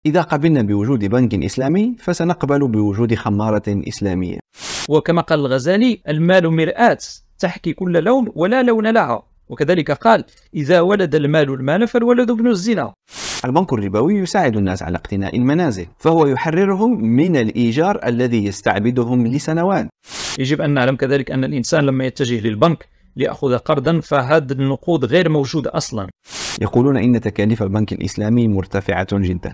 إذا قبلنا بوجود بنك إسلامي فسنقبل بوجود خمارة إسلامية. وكما قال الغزالي: المال مرآة تحكي كل لون ولا لون لها. وكذلك قال: إذا ولد المال المال فالولد ابن الزنا. البنك الربوي يساعد الناس على اقتناء المنازل، فهو يحررهم من الإيجار الذي يستعبدهم لسنوات. يجب أن نعلم كذلك أن الإنسان لما يتجه للبنك ليأخذ قرضا فهذا النقود غير موجودة أصلا. يقولون إن تكاليف البنك الإسلامي مرتفعة جدا.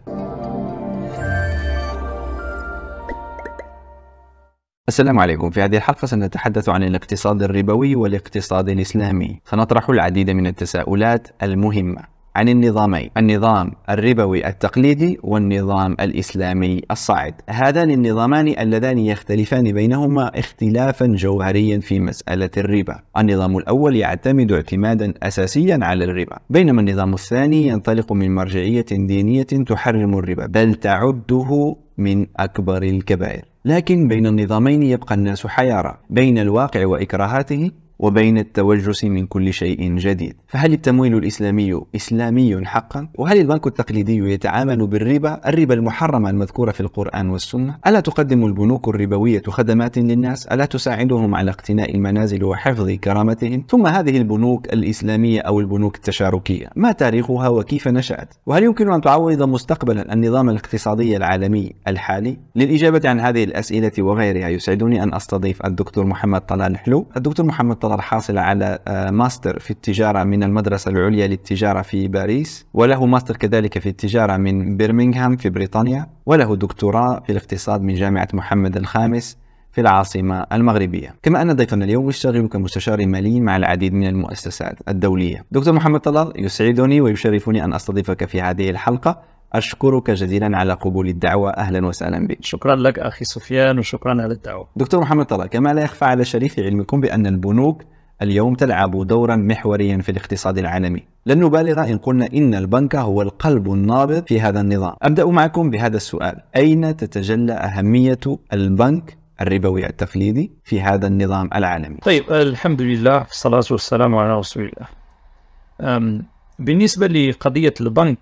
السلام عليكم. في هذه الحلقة سنتحدث عن الاقتصاد الربوي والاقتصاد الإسلامي. سنطرح العديد من التساؤلات المهمة عن النظامين: النظام الربوي التقليدي والنظام الإسلامي الصاعد. هذان النظامان اللذان يختلفان بينهما اختلافا جوهريا في مسألة الربا. النظام الأول يعتمد اعتمادا أساسيا على الربا، بينما النظام الثاني ينطلق من مرجعية دينية تحرم الربا بل تعده من أكبر الكبائر. لكن بين النظامين يبقى الناس حيارى بين الواقع وإكراهاته وبين التوجس من كل شيء جديد. فهل التمويل الإسلامي إسلامي حقا؟ وهل البنك التقليدي يتعامل الربا المحرمة المذكورة في القرآن والسنة؟ ألا تقدم البنوك الربوية خدمات للناس؟ ألا تساعدهم على اقتناء المنازل وحفظ كرامتهم؟ ثم هذه البنوك الإسلامية أو البنوك التشاركية ما تاريخها وكيف نشأت؟ وهل يمكن أن تعوض مستقبلا النظام الاقتصادي العالمي الحالي؟ للإجابة عن هذه الأسئلة وغيرها يسعدني أن أستضيف الدكتور محمد طلال حلو. الدكتور محمد طلال حاصل على ماستر في التجارة من المدرسة العليا للتجارة في باريس، وله ماستر كذلك في التجارة من برمنغهام في بريطانيا، وله دكتوراه في الاقتصاد من جامعة محمد الخامس في العاصمة المغربية. كما أن ضيفنا اليوم يشتغل كمستشار مالي مع العديد من المؤسسات الدولية. دكتور محمد طلال، يسعدني ويشرفني أن أستضيفك في هذه الحلقة. أشكرك جزيلا على قبول الدعوة. أهلا وسهلا بك. شكرا لك أخي سفيان وشكرا على الدعوة. دكتور محمد طلال، كما لا يخفى على شريف علمكم بأن البنوك اليوم تلعب دورا محوريا في الاقتصاد العالمي. لن نبالغ إن قلنا إن البنك هو القلب النابض في هذا النظام. أبدأ معكم بهذا السؤال: أين تتجلى أهمية البنك الربوي التقليدي في هذا النظام العالمي؟ طيب، الحمد لله والصلاة والسلام على رسول الله. بالنسبة لقضية البنك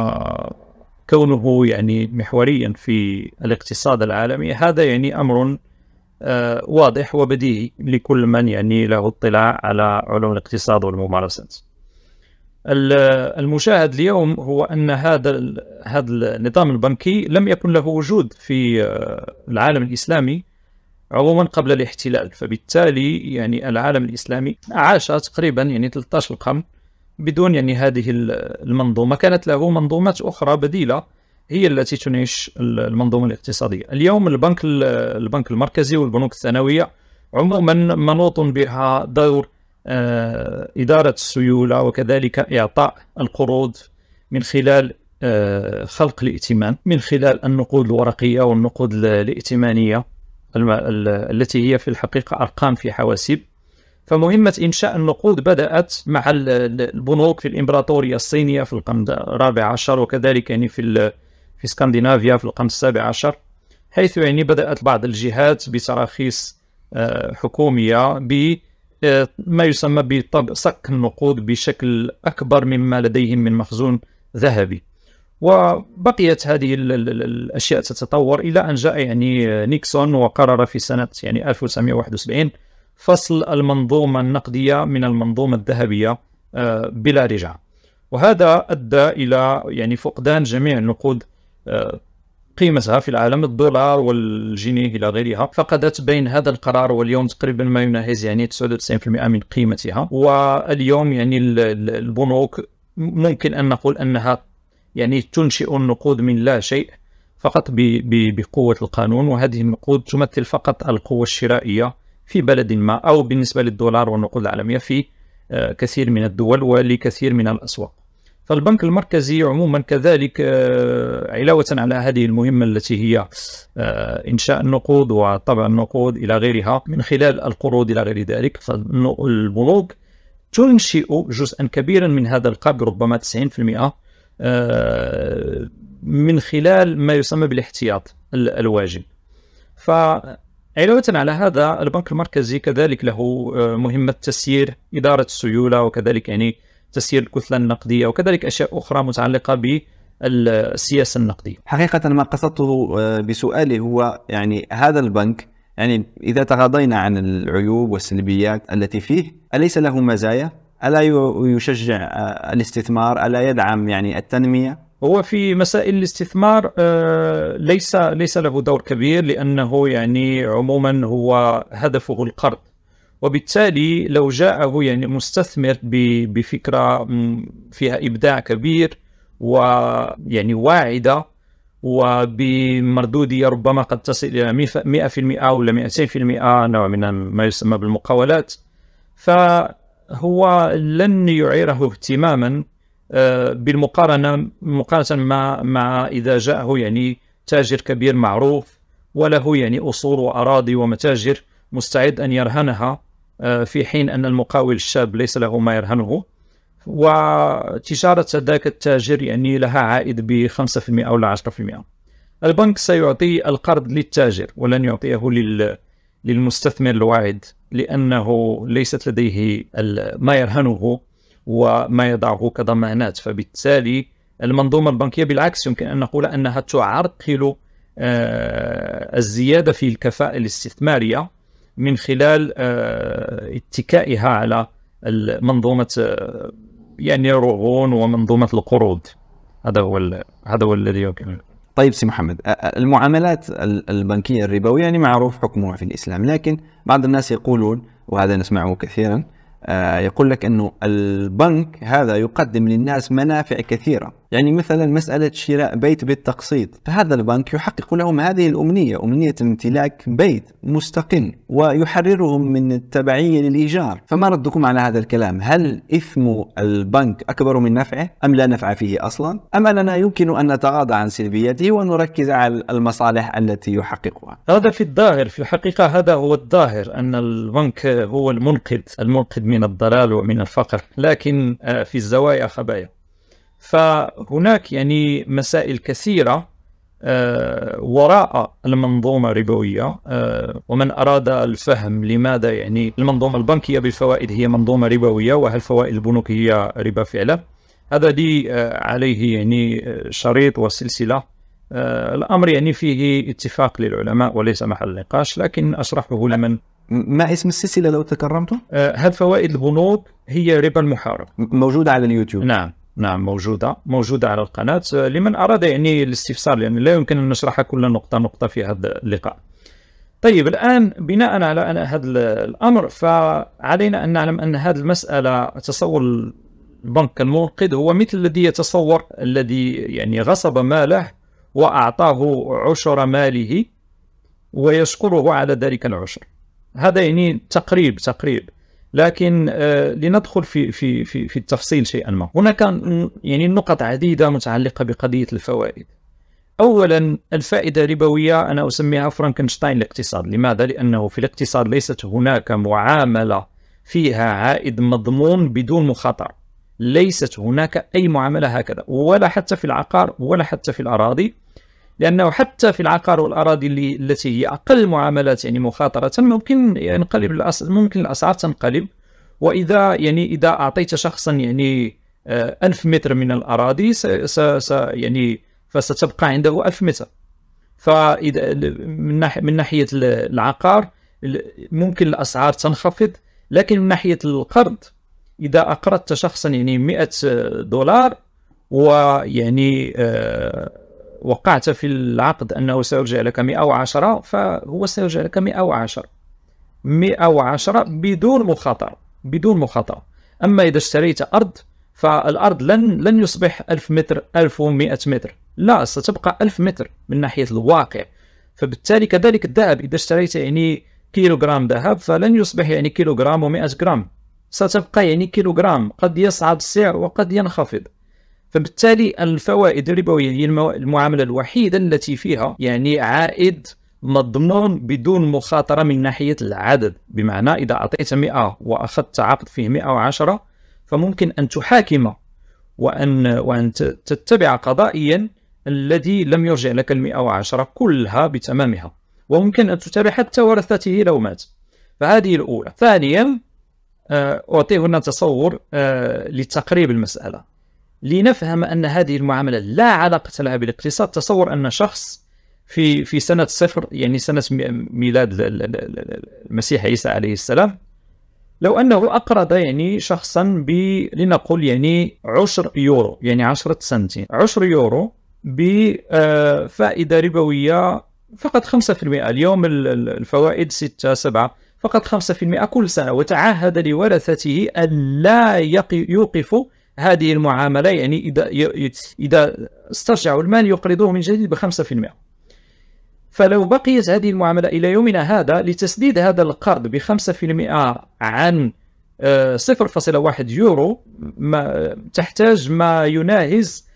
وكونه يعني محوريا في الاقتصاد العالمي، هذا يعني أمر واضح وبديهي لكل من يعني له اطلاع على علوم الاقتصاد والممارسات. المشاهد اليوم هو أن هذا النظام البنكي لم يكن له وجود في العالم الإسلامي عموما قبل الاحتلال، فبالتالي يعني العالم الإسلامي عاش تقريبا يعني 13 قرن بدون يعني هذه المنظومة. كانت له منظومات أخرى بديلة هي التي تنعش المنظومة الاقتصادية. اليوم البنك المركزي والبنوك الثانوية عموما منوط بها دور إدارة السيولة وكذلك إعطاء القروض من خلال خلق الائتمان، من خلال النقود الورقية والنقود الائتمانية التي هي في الحقيقة أرقام في حواسيب. فمهمة إنشاء النقود بدأت مع البنوك في الإمبراطورية الصينية في القرن الرابع عشر، وكذلك يعني في اسكندنافيا في القرن السابع عشر، حيث يعني بدأت بعض الجهات بتراخيص حكومية بما يسمى بصك النقود بشكل أكبر مما لديهم من مخزون ذهبي. وبقيت هذه الأشياء تتطور إلى أن جاء يعني نيكسون وقرر في سنة يعني 1971 فصل المنظومة النقدية من المنظومة الذهبية بلا رجعة، وهذا أدى إلى يعني فقدان جميع النقود قيمتها في العالم، الدولار والجنيه إلى غيرها، فقدت بين هذا القرار واليوم تقريبا ما يناهز يعني 99% من قيمتها. واليوم يعني البنوك ممكن أن نقول أنها يعني تنشئ النقود من لا شيء فقط بقوة القانون، وهذه النقود تمثل فقط القوة الشرائية في بلد ما، أو بالنسبة للدولار والنقود العالمية في كثير من الدول ولكثير من الأسواق. فالبنك المركزي عموما كذلك علاوة على هذه المهمة التي هي إنشاء النقود وطبع النقود إلى غيرها من خلال القروض إلى غير ذلك، فالبنوك تنشئ جزءا كبيرا من هذا القرض ربما 90% من خلال ما يسمى بالاحتياط الواجب. فعلاوة على هذا البنك المركزي كذلك له مهمة تسيير إدارة السيولة، وكذلك يعني تسيير الكتلة النقدية، وكذلك أشياء أخرى متعلقة السياسة النقدية. حقيقة ما قصدته بسؤالي هو يعني هذا البنك، يعني إذا تغاضينا عن العيوب والسلبيات التي فيه، أليس له مزايا؟ ألا يشجع الاستثمار؟ ألا يدعم يعني التنمية؟ هو في مسائل الاستثمار ليس له دور كبير، لأنه يعني عموما هو هدفه القرض، وبالتالي لو جاءه يعني مستثمر بفكرة فيها إبداع كبير ويعني واعدة وبمردودية ربما قد تصل إلى 100% أو 200%، نوع من ما يسمى بالمقاولات، فهو لن يعيره اهتماما مقارنة مع إذا جاءه يعني تاجر كبير معروف وله يعني أصول وأراضي ومتاجر مستعد أن يرهنها، في حين أن المقاول الشاب ليس له ما يرهنه، وتجارة ذاك التاجر يعني لها عائد ب5% أو 10%. البنك سيعطي القرض للتاجر ولن يعطيه للمستثمر الواعد، لأنه ليست لديه ما يرهنه وما يضعه كضمانات. فبالتالي المنظومة البنكية بالعكس يمكن أن نقول أنها تعرقل الزيادة في الكفاءة الاستثمارية من خلال اتكائها على منظومة يعني الرهون ومنظومة القروض. هذا هو الذي يمكن. طيب سي محمد، المعاملات البنكية الربوية يعني معروف حكمها في الإسلام، لكن بعض الناس يقولون، وهذا نسمعه كثيرا، يقول لك أنه البنك هذا يقدم للناس منافع كثيرة، يعني مثلا مسألة شراء بيت بالتقسيط، فهذا البنك يحقق لهم هذه الأمنية، أمنية امتلاك بيت مستقل، ويحررهم من التبعية للإيجار. فما ردكم على هذا الكلام؟ هل إثم البنك أكبر من نفعه أم لا نفع فيه أصلا؟ أم أننا يمكن أن نتغاضى عن سلبياته ونركز على المصالح التي يحققها؟ هذا في الظاهر، في الحقيقة هذا هو الظاهر، أن البنك هو المنقذ من الضلال ومن الفقر، لكن في الزوايا خبايا. فهناك يعني مسائل كثيرة وراء المنظومة الربوية، ومن أراد الفهم لماذا يعني المنظومة البنكية بالفوائد هي منظومة ربوية وهل فوائد البنوك هي ربا فعلا، هذا لي عليه يعني شريط وسلسلة. الأمر يعني فيه اتفاق للعلماء وليس محل نقاش، لكن أشرحه لمن. ما اسم السلسلة لو تكرمته؟ هل فوائد البنوك هي ربا المحارب. موجودة على اليوتيوب. نعم موجودة على القناة لمن أراد يعني الاستفسار، لأن لا يمكن أن نشرح كل نقطة في هذا اللقاء. طيب الآن بناء على هذا الأمر، فعلينا أن نعلم أن هذه المسألة، تصور البنك المنقذ هو مثل الذي يتصور الذي يعني غصب ماله وأعطاه عشر ماله ويشكره على ذلك العشر. هذا يعني تقريب، لكن لندخل في التفصيل شيئا ما. هناك يعني نقط عديدة متعلقة بقضية الفوائد. أولا، الفائدة الربوية أنا أسميها فرانكنشتاين الاقتصاد. لماذا؟ لأنه في الاقتصاد ليست هناك معاملة فيها عائد مضمون بدون مخاطرة، ليست هناك أي معاملة هكذا، ولا حتى في العقار ولا حتى في الأراضي، لأنه حتى في العقار والأراضي التي هي أقل معاملات يعني مخاطرة ممكن ينقلب ممكن الأسعار تنقلب. وإذا إذا أعطيت شخصا 1000 متر من الأراضي فستبقى عنده 1000 متر. فإذا من ناحية العقار ممكن الأسعار تنخفض، لكن من ناحية القرض إذا أقرضت شخصا $100 وقعت في العقد أنه سيرجع لك 110، فهو سيرجع لك 110 بدون مخاطرة. أما إذا اشتريت أرض، فالأرض لن يصبح 1000 متر 1100 متر، لا، ستبقى 1000 متر من ناحية الواقع. فبالتالي كذلك الذهب، إذا اشتريت كيلوغرام ذهب فلن يصبح كيلوغرام و100 جرام، ستبقى كيلوغرام، قد يصعد السعر وقد ينخفض. فبالتالي الفوائد الربوية هي المعاملة الوحيدة التي فيها عائد مضمون بدون مخاطرة من ناحية العدد. بمعنى إذا أعطيت 100 وأخذت عقد فيه 110، فممكن أن تحاكم وأن تتبع قضائيا الذي لم يرجع لك 110 كلها بتمامها، وممكن أن تتابع حتى ورثته لو مات. فهذه الأولى. ثانيا، أعطيه هنا تصور لتقريب المسألة. لنفهم أن هذه المعاملة لا علاقة لها بالاقتصاد. تصور أن شخص في سنة 0، يعني سنة ميلاد المسيح عيسى عليه السلام، لو أنه أقرض يعني شخصا لنقل يعني 10 يورو، يعني 10 سنتين، 10 يورو بفائدة ربوية فقط 5%. اليوم الفوائد 6-7، فقط 5% كل سنة، وتعهد لورثته أن لا يوقفوا هذه المعاملة، يعني إذا استرجعوا المال يقرضوه من جديد ب5%. فلو بقيت هذه المعاملة إلى يومنا هذا، لتسديد هذا القرض ب5% عن 0.1 يورو تحتاج ما يناهز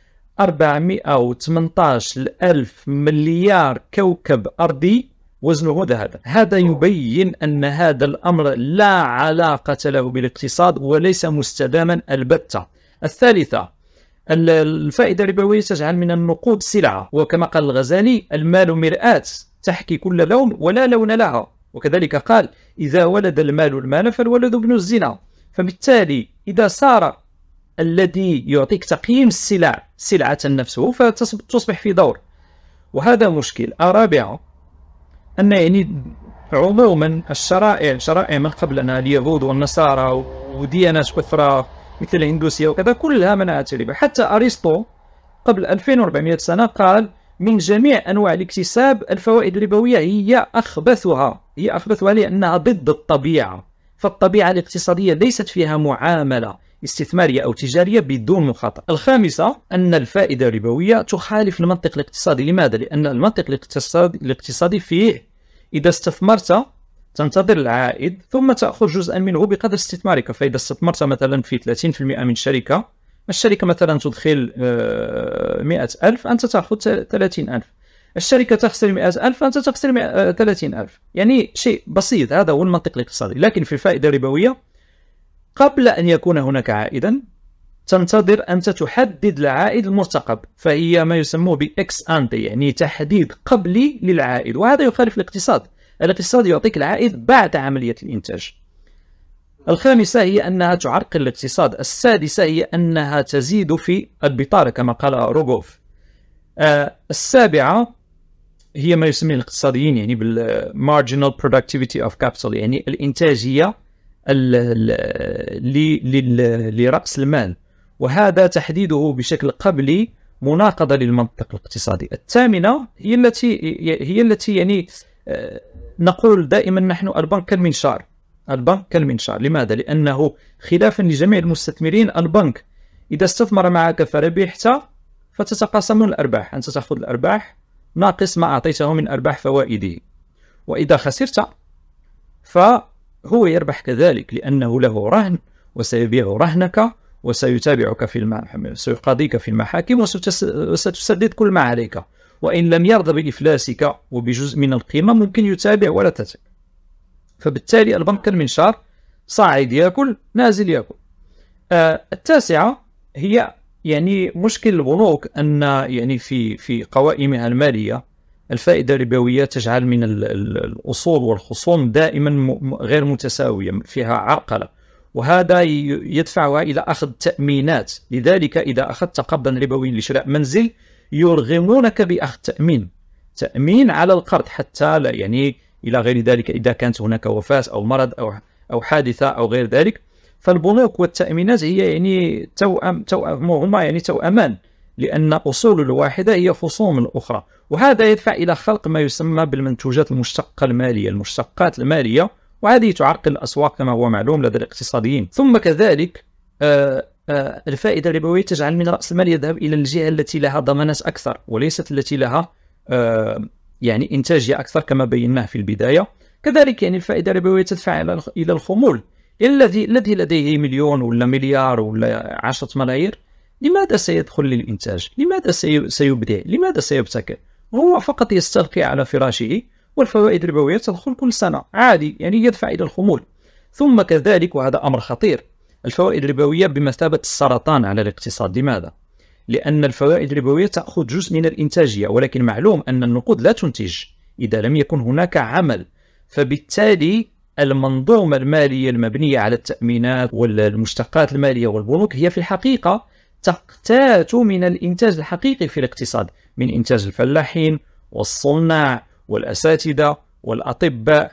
418 ألف مليار كوكب أرضي وزنه ذهب. هذا يبين أن هذا الأمر لا علاقة له بالاقتصاد وليس مستداما البتة. الثالثة، الفائدة الربوية تجعل من النقود سلعة، وكما قال الغزالي: المال مرآة تحكي كل لون ولا لون لها. وكذلك قال: إذا ولد المال المال فالولد ابن الزنا. فبالتالي إذا صار الذي يعطيك تقييم السلع سلعة نفسه فتصبح في دور، وهذا مشكل. الرابعة، أن يعني عموما شرائع من قبلنا، اليهود والنصارى وديانات أخرى مثل الهندوسية وكذا، كلها منعت الربا. حتى أرسطو قبل 2400 سنة قال: من جميع أنواع الاكتساب الفوائد الربوية هي أخبثها لأنها ضد الطبيعة. فالطبيعة الاقتصادية ليست فيها معاملة استثمارية أو تجارية بدون مخاطرة. الخامسة، أن الفائدة الربوية تخالف المنطق الاقتصادي. لماذا؟ لأن المنطق الاقتصادي فيه إذا استثمرت تنتظر العائد ثم تأخذ جزءا منه بقدر استثمارك. فإذا استثمرت مثلا في 30% من شركة، الشركة مثلا تدخل 100,000، أنت تأخذ 30,000. الشركة تخسر 100,000، أنت تخسر 30,000. يعني شيء بسيط، هذا هو المنطق الاقتصادي. لكن في الفائدة الربوية قبل أن يكون هناك عائدا تنتظر أنت تحدد العائد المرتقب، فهي ما يسموه بإكس أنتي، يعني تحديد قبلي للعائد، وهذا يخالف الاقتصاد. الاقتصاد يعطيك العائد بعد عملية الإنتاج. الخامسة هي أنها تعرقل الاقتصاد. السادسة هي أنها تزيد في البطالة كما قال روغوف. السابعة هي ما يسميه الاقتصاديين يعني بالmarginal productivity of capital، يعني الإنتاجية لرأس المال، وهذا تحديده بشكل قبلي مناقضة للمنطق الاقتصادي. الثامنة هي التي يعني نقول دائما نحن البنك كالمنشار. لماذا؟ لأنه خلافا لجميع المستثمرين، البنك إذا استثمر معك فربحت فتتقاسمون الأرباح، أنت تأخذ الأرباح ناقص ما أعطيته من أرباح فوائده، وإذا خسرت فهو يربح كذلك، لأنه له رهن وسيبيع رهنك وسيتابعك سيقاضيك في المحاكم وستسدد كل ما عليك، وإن لم يرضى بإفلاسك وبجزء من القيمة ممكن يتابع ورثتك. فبالتالي البنك كالمنشار، صاعد يأكل نازل يأكل. التاسعة هي يعني مشكل البنوك، أن يعني في قوائمها المالية الفائدة الربوية تجعل من الأصول والخصوم دائما غير متساوية، فيها عرقلة، وهذا يدفعها إلى أخذ تأمينات. لذلك إذا أخذت قرضا ربويا لشراء منزل يرغمونك بأخذ تأمين على القرض، حتى لا يعني إلى غير ذلك إذا كانت هناك وفاة أو مرض أو حادثة أو غير ذلك. فالبنوك والتأمينات هي يعني هما يعني توأمان، لأن أصول الواحدة هي خصوم الأخرى، وهذا يدفع إلى خلق ما يسمى بالمنتوجات المشتقة المالية، المشتقات المالية، وهذه تعرقل الأسواق كما هو معلوم لدى الاقتصاديين. ثم كذلك الفائدة الربوية تجعل من رأس المال يذهب إلى الجهة التي لها ضمانات أكثر وليست التي لها يعني إنتاجية أكثر كما بيناه في البداية. كذلك يعني الفائدة الربوية تدفع إلى الخمول. الذي لديه مليون ولا مليار ولا 10 ملايير، لماذا سيدخل للإنتاج؟ لماذا سيبدع؟ لماذا سيبتكر؟ هو فقط يستلقي على فراشه، والفوائد الربوية تدخل كل سنة عادي، يعني يدفع إلى الخمول. ثم كذلك، وهذا أمر خطير، الفوائد الربوية بمثابة السرطان على الاقتصاد. لماذا؟ لأن الفوائد الربوية تأخذ جزء من الإنتاجية، ولكن معلوم أن النقود لا تنتج إذا لم يكن هناك عمل. فبالتالي المنظومة المالية المبنية على التأمينات والمشتقات المالية والبنوك هي في الحقيقة تقتات من الإنتاج الحقيقي في الاقتصاد، من إنتاج الفلاحين والصناع والأساتذة والأطباء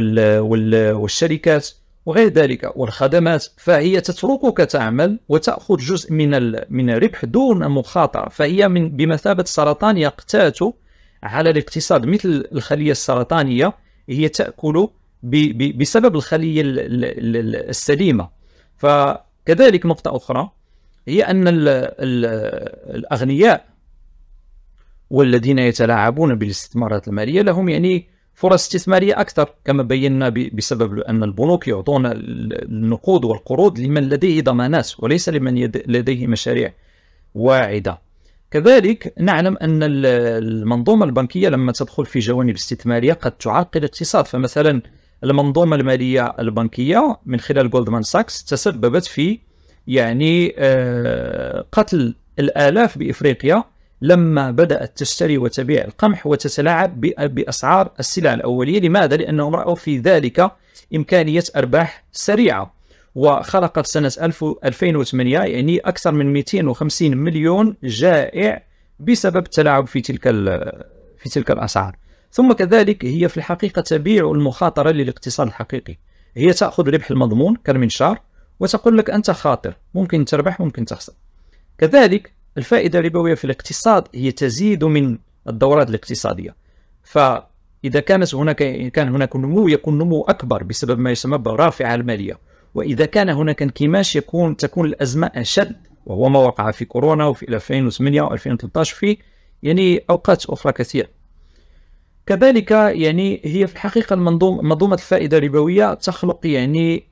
والشركات وغير ذلك والخدمات. فهي تتركك تعمل وتأخذ جزء من الربح دون مخاطرة، فهي بمثابة سرطان يقتات على الاقتصاد، مثل الخلية السرطانية هي تأكل بسبب الخلية السليمة. فكذلك نقطة أخرى هي أن الأغنياء والذين يتلاعبون بالاستثمارات المالية لهم يعني فرص استثمارية أكثر، كما بينا بسبب أن البنوك يعطون النقود والقروض لمن لديه ضمانات وليس لمن لديه مشاريع واعدة. كذلك نعلم أن المنظومة البنكية لما تدخل في جوانب استثمارية قد تعرقل الاقتصاد. فمثلا المنظومة المالية البنكية من خلال جولدمان ساكس تسببت في يعني قتل الآلاف بإفريقيا لما بدأت تشتري وتبيع القمح وتتلاعب بأسعار السلع الأولية. لماذا؟ لأنهم رأوا في ذلك إمكانية أرباح سريعة، وخلقت سنة 2008 يعني أكثر من 250 مليون جائع بسبب التلاعب في تلك الأسعار. ثم كذلك هي في الحقيقة تبيع المخاطرة للاقتصاد الحقيقي، هي تأخذ ربح المضمون كالمنشار وتقول لك أنت خاطر، ممكن تربح ممكن تخسر. كذلك الفائدة الربوية في الاقتصاد هي تزيد من الدورات الاقتصادية، فإذا كان هناك نمو يكون نمو أكبر بسبب ما يسمى بالرافعة المالية، وإذا كان هناك انكماش تكون الأزمة أشد، وهو ما وقع في كورونا وفي 2008 و2013 في يعني أوقات أخرى كثيرة. كذلك يعني هي في الحقيقة منظومة الفائدة الربوية تخلق يعني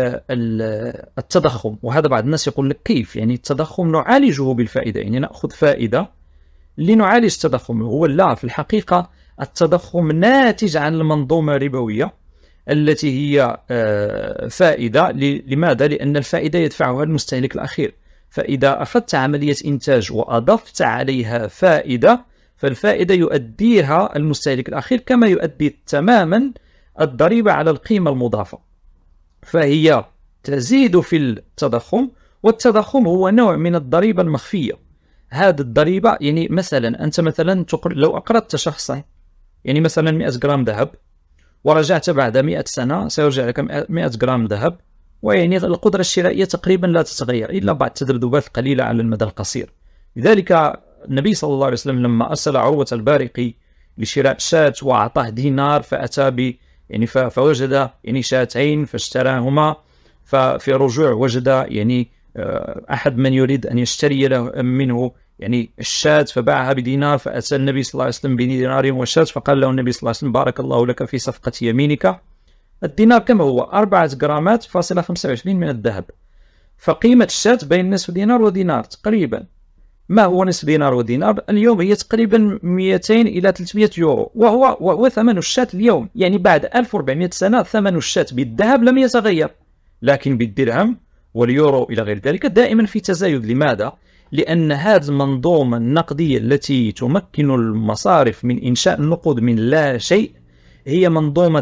التضخم، وهذا بعض الناس يقول لك كيف يعني التضخم نعالجه بالفائدة، يعني نأخذ فائدة لنعالج التضخم. هو لا، في الحقيقة التضخم ناتج عن المنظومة الربوية التي هي فائدة. لماذا؟ لأن الفائدة يدفعها المستهلك الأخير، فإذا أخذت عملية إنتاج وأضفت عليها فائدة فالفائدة يؤديها المستهلك الأخير كما يؤدي تماما الضريبة على القيمة المضافة، فهي تزيد في التضخم. والتضخم هو نوع من الضريبة المخفية. هذه الضريبة يعني مثلا أنت مثلا لو أقرضت شخصا يعني مثلا 100 جرام ذهب ورجعت بعد 100 سنة سيرجع لك 100 جرام ذهب، ويعني القدرة الشرائية تقريبا لا تتغير إلا بعد تذبذبات قليلة على المدى القصير. لذلك النبي صلى الله عليه وسلم لما أرسل عروة البارقي لشراء شاة وأعطاه دينار فأتى يعني فوجد يعني شاتين فاشتراهما، ففي رجوع وجد يعني أحد من يريد أن يشتري له منه يعني الشاة فباعها بدينار، فأتى النبي صلى الله عليه وسلم بدينار وشاة فقال له النبي صلى الله عليه وسلم بارك الله لك في صفقة يمينك. الدينار كم هو؟ 4 جرامات فاصلة 25 من الذهب، فقيمة الشاة بين نصف دينار ودينار تقريبا. ما هو نصف دينار ودينار اليوم؟ هي تقريبا 200 إلى 300 يورو، وهو ثمن الشاة اليوم. يعني بعد 1400 سنة ثمن الشاة بالذهب لم يتغير، لكن بالدرهم واليورو إلى غير ذلك دائما في تزايد. لماذا؟ لأن هذه المنظومة النقدية التي تمكن المصارف من إنشاء النقود من لا شيء هي منظومة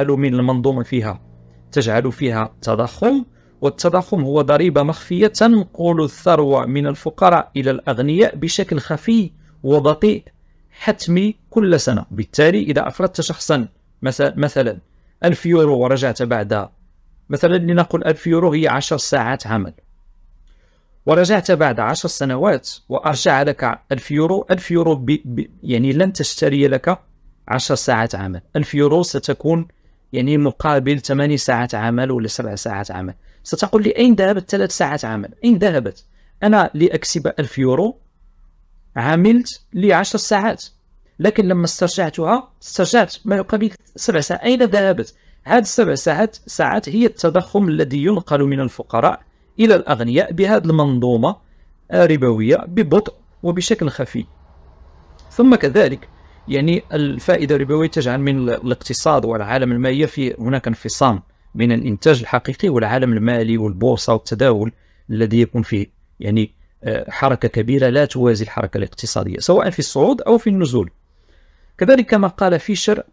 تجعل فيها تضخم، والتضخم هو ضريبة مخفية تنقل الثروة من الفقراء إلى الأغنياء بشكل خفي وبطيء حتمي كل سنة. بالتالي إذا أفردت شخصا مثلا 1000 يورو ورجعت بعد مثلا لنقل 1000 يورو هي 10 ساعات عمل، ورجعت بعد 10 سنوات وأرجع لك 1000 يورو، 1000 يورو يعني لن تشتري لك 10 ساعات عمل. 1000 يورو ستكون يعني مقابل 8 ساعات عمل ولا 7 ساعات عمل. ستقول لي أين ذهبت 3 ساعات عمل؟ أين ذهبت؟ أنا لأكسب 1000 يورو عملت لي 10 ساعات، لكن لما استرجعت ما يقابل 7 ساعات. أين ذهبت؟ هذه 7 ساعات هي التضخم الذي ينقل من الفقراء إلى الأغنياء بهذه المنظومة الربوية ببطء وبشكل خفي. ثم كذلك يعني الفائدة الربوية تجعل من الاقتصاد والعالم المالي في هناك انفصام بين الإنتاج الحقيقي والعالم المالي والبورصة والتداول الذي يكون فيه يعني حركة كبيرة لا توازي الحركة الاقتصادية سواء في الصعود أو في النزول. كذلك كما قال فيشر